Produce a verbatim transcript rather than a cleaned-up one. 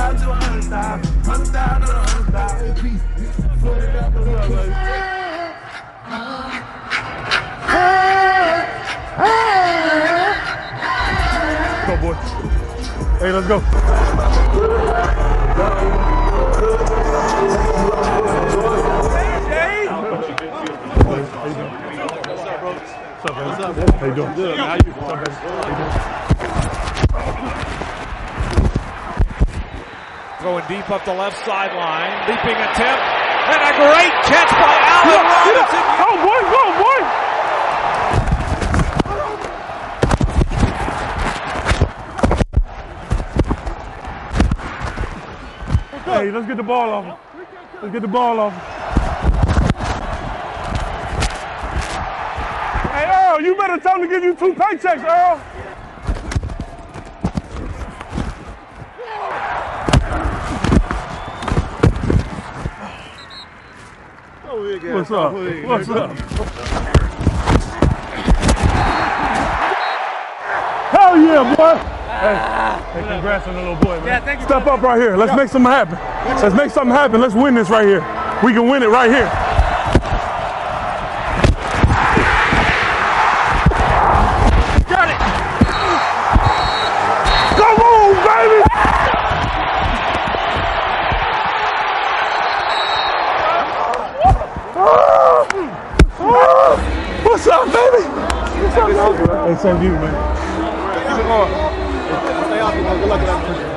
thousand to a hundred thousand, hundred thousand to a hundred thousand. Go, boy. Hey, let's go. What's up, man? What's up, man? How you doing? Good. How you doing? What's up, man? How you doing? Going deep up the left sideline, leaping attempt, and a great catch by Allen Robinson. Go, boy, go, boy. Hey, let's get the ball off him. Let's get the ball off him. Hey, Earl, you better tell him to give you two paychecks, Earl. What's up? What's up? Hell yeah, boy! Hey, hey, congrats on the little boy, man. Yeah, thank you. Step up right here. Let's make something happen. Let's make something happen. Let's win this right here. We can win it right here. Got it! Come on, baby! What's up, baby? What's up, baby? Hey, same to you, man. Keep it going. Stay out there, man. Good luck, man.